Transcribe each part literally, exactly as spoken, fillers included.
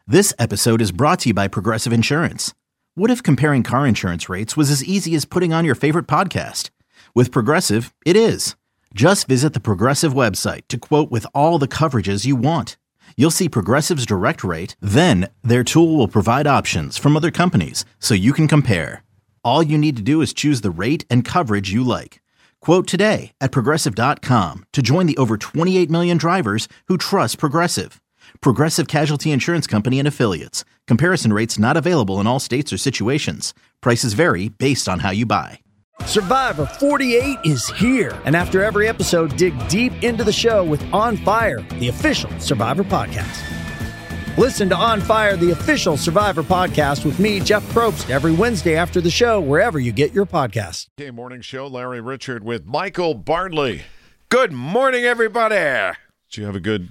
This episode is brought to you by Progressive Insurance. What if comparing car insurance rates was as easy as putting on your favorite podcast? With Progressive, it is. Just visit the Progressive website to quote with all the coverages you want. You'll see Progressive's direct rate, then their tool will provide options from other companies so you can compare. All you need to do is choose the rate and coverage you like. Quote today at progressive dot com to join the over twenty-eight million drivers who trust Progressive. Progressive Casualty Insurance Company and Affiliates. Comparison rates not available in all states or situations. Prices vary based on how you buy. Survivor forty-eight is here. And after every episode, dig deep into the show with On Fire, the official Survivor podcast. Listen to On Fire, the official Survivor podcast with me, Jeff Probst, every Wednesday after the show, wherever you get your podcasts. Okay, morning show. Larry Richard with Michael Bartley. Good morning, everybody. Did you have a good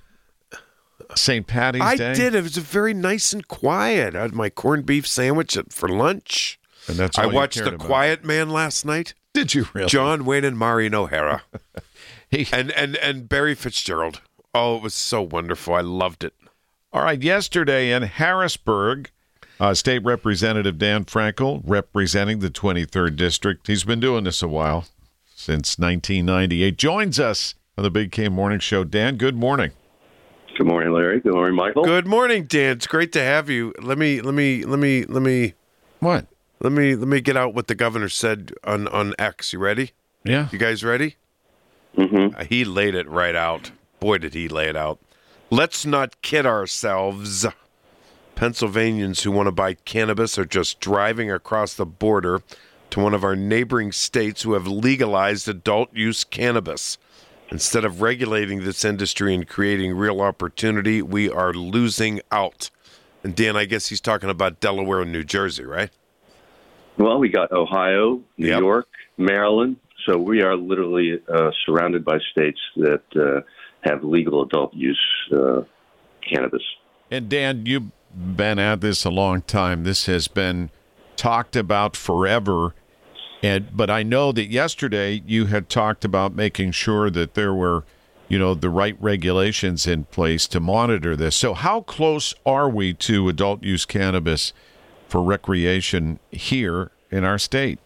Saint Patty's I Day? I did. It was very nice and quiet. I had my corned beef sandwich for lunch. And that's I all you watched cared The about. Quiet Man last night. Did you really? John Wayne and Maureen O'Hara. He- and, and, and Barry Fitzgerald. Oh, it was so wonderful. I loved it. All right, yesterday in Harrisburg, uh, State Representative Dan Frankel, representing the twenty-third District. He's been doing this a while, since nineteen ninety-eight. Joins us on the Big K Morning Show. Dan, good morning. Good morning, Larry. Good morning, Michael. Good morning, Dan. It's great to have you. Let me, let me, let me, let me, What? let me, let me get out what the governor said on, on X. You ready? Yeah. You guys ready? Mm-hmm. Uh, he laid it right out. Boy, did he lay it out. Let's not kid ourselves. Pennsylvanians who want to buy cannabis are just driving across the border to one of our neighboring states who have legalized adult use cannabis. Instead of regulating this industry and creating real opportunity, we are losing out. And Dan, I guess he's talking about Delaware and New Jersey, right? Well, we got Ohio, New Yep. York, Maryland. So we are literally uh, surrounded by states that uh, have legal adult use uh, cannabis. And Dan, you've been at this a long time. This has been talked about forever. And but I know that yesterday you had talked about making sure that there were, you know, the right regulations in place to monitor this. So how close are we to adult use cannabis for recreation here in our state?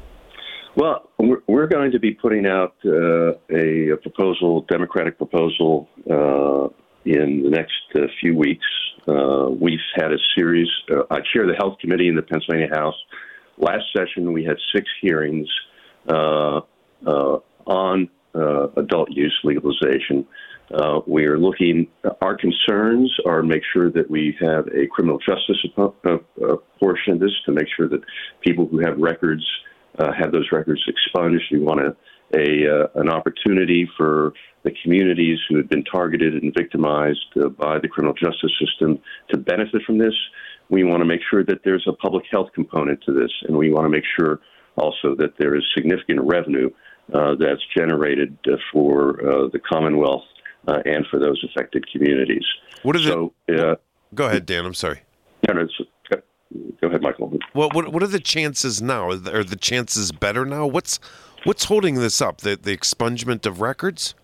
Well, we're, we're going to be putting out uh, a, a proposal, Democratic proposal, uh, in the next uh, few weeks. Uh, we've had a series. Uh, I chair the Health Committee in the Pennsylvania House. Last session, we had six hearings uh, uh, on uh, adult use legalization. Uh, we are looking, our concerns are make sure that we have a criminal justice uh, uh, portion of this to make sure that people who have records uh, have those records expunged. We want a, a uh, an opportunity for the communities who have been targeted and victimized uh, by the criminal justice system to benefit from this. We want to make sure that there's a public health component to this, and we want to make sure also that there is significant revenue uh, that's generated uh, for uh, the Commonwealth uh, and for those affected communities. What is so, it? Uh, Go ahead, Dan. I'm sorry. no, no, it's- go ahead, Michael. Well, what what are the chances now? Are the chances better now? What's what's holding this up? The the expungement of records?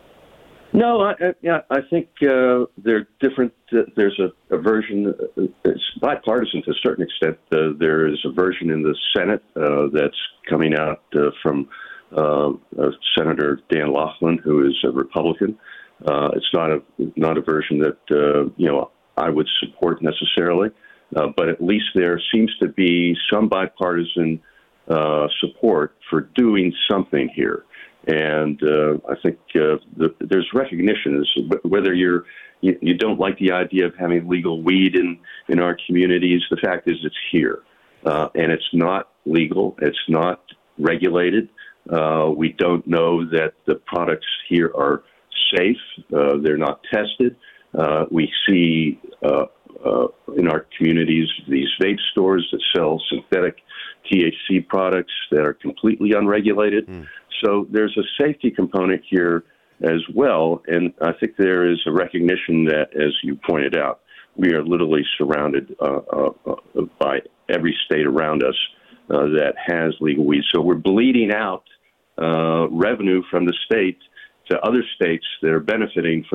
No, I, I, yeah, I think uh, they're different. Uh, there's a, a version, uh, it's bipartisan to a certain extent. Uh, there is a version in the Senate uh, that's coming out uh, from uh, uh, Senator Dan Laughlin, who is a Republican. Uh, it's not a not a version that uh, you know I would support necessarily, uh, but at least there seems to be some bipartisan uh, support for doing something here. And uh, I think uh, the, there's recognition, as whether you're you, you don't like the idea of having legal weed in, in our communities. The fact is, it's here, uh, and it's not legal. It's not regulated. Uh, we don't know that the products here are safe. Uh, they're not tested. Uh, we see uh, uh, in our communities these vape stores that sell synthetic T H C products that are completely unregulated. Mm. So there's a safety component here as well, and I think there is a recognition that, as you pointed out, we are literally surrounded uh, uh, by every state around us uh, that has legal weed. So we're bleeding out uh, revenue from the state to other states that are benefiting from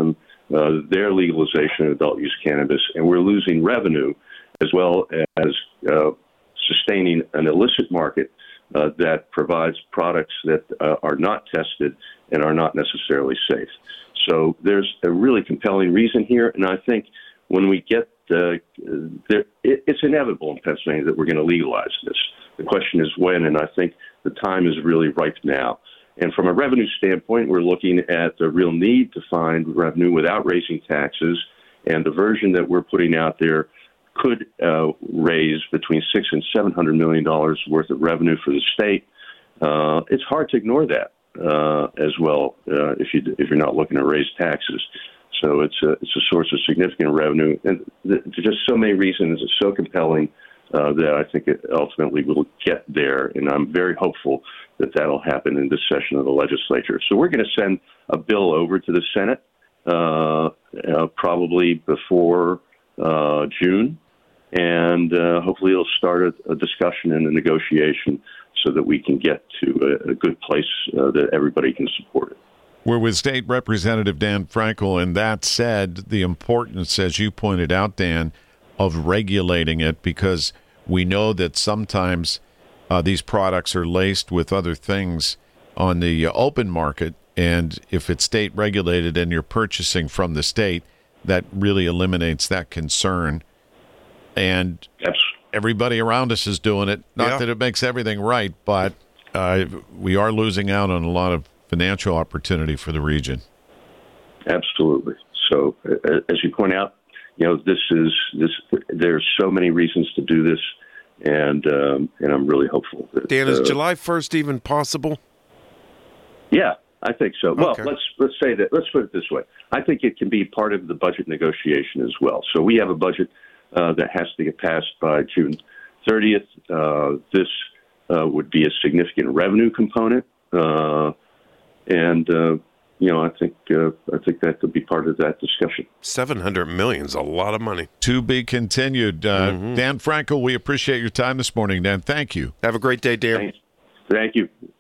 uh, their legalization of adult use cannabis, and we're losing revenue as well as uh, sustaining an illicit market uh, that provides products that uh, are not tested and are not necessarily safe. So there's a really compelling reason here, and I think when we get uh, there, it, it's inevitable in Pennsylvania that we're going to legalize this. The question is when, and I think the time is really ripe now. And from a revenue standpoint, we're looking at the real need to find revenue without raising taxes, and the version that we're putting out there could uh, raise between six and seven hundred million dollars worth of revenue for the state. Uh, it's hard to ignore that uh, as well uh, if you if you're not looking to raise taxes. So it's a it's a source of significant revenue, and th- there's just so many reasons. It's so compelling uh, that I think it ultimately will get there, and I'm very hopeful that that'll happen in this session of the legislature. So we're going to send a bill over to the Senate uh, uh, probably before uh, June. And uh, hopefully it'll start a, a discussion and a negotiation so that we can get to a, a good place uh, that everybody can support it. We're with State Representative Dan Frankel, and that said, the importance, as you pointed out, Dan, of regulating it, because we know that sometimes uh, these products are laced with other things on the open market, and if it's state regulated and you're purchasing from the state, that really eliminates that concern. And everybody around us is doing it. Not yeah. that it makes everything right, but uh, we are losing out on a lot of financial opportunity for the region. Absolutely. So, uh, as you point out, you know, this is this. There's so many reasons to do this, and um, and I'm really hopeful. That, Dan, is uh, July first even possible? Yeah, I think so. Well, okay. let's let's say that. Let's put it this way. I think it can be part of the budget negotiation as well. So we have a budget Uh, that has to get passed by June thirtieth. Uh, this uh, would be a significant revenue component, uh, and uh, you know, I think uh, I think that could be part of that discussion. Seven hundred million is a lot of money. To be continued. Uh, mm-hmm. Dan Frankel, we appreciate your time this morning. Dan, thank you. Have a great day, Dan. Thanks. Thank you.